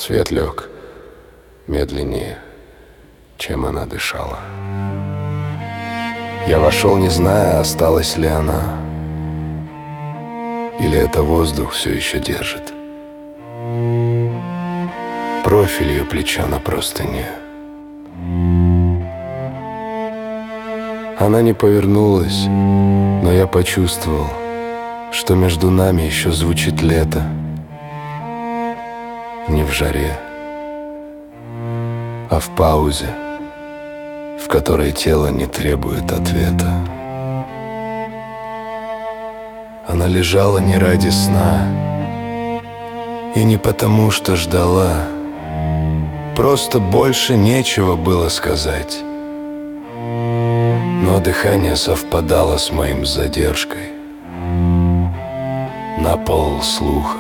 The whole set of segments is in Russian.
Свет лег медленнее, чем она дышала. Я вошел, не зная, осталась ли она, или это воздух все еще держит. Профиль ее плеча на простыне. Она не повернулась, но я почувствовал, что между нами еще звучит лето. Не в жаре, а в паузе, в которой тело не требует ответа. Она лежала не ради сна и не потому, что ждала. Просто больше нечего было сказать. Но дыхание совпадало с моим с задержкой на полслуха.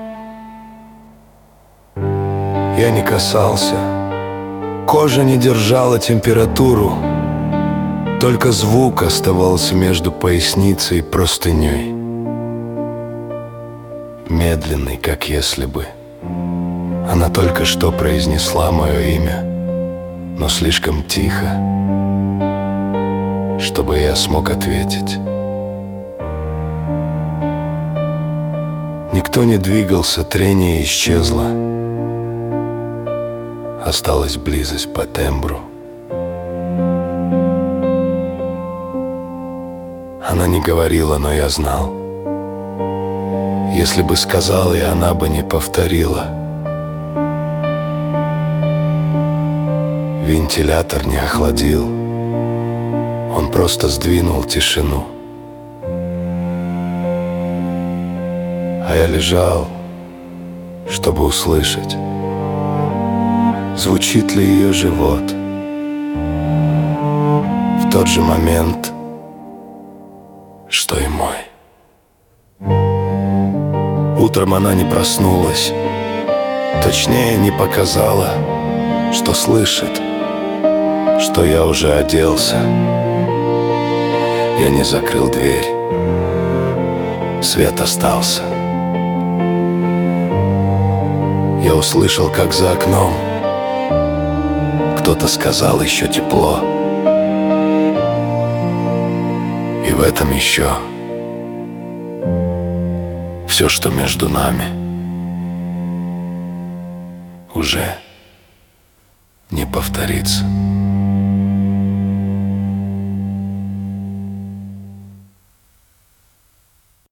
Я не касался, кожа не держала температуру, только звук оставался между поясницей и простыней. Медленный, как если бы она только что произнесла мое имя, но слишком тихо, чтобы я смог ответить. Никто не двигался, трение исчезло. Осталась близость по тембру. Она не говорила, но я знал. Если бы сказал, и она бы не повторила. Вентилятор не охладил. Он просто сдвинул тишину. А я лежал, чтобы услышать, звучит ли ее живот в тот же момент, что и мой. Утром она не проснулась, точнее не показала, что слышит, что я уже оделся. Я не закрыл дверь, свет остался. Я услышал, как за окном кто-то сказал: еще тепло. И в этом еще все, что между нами, уже не повторится.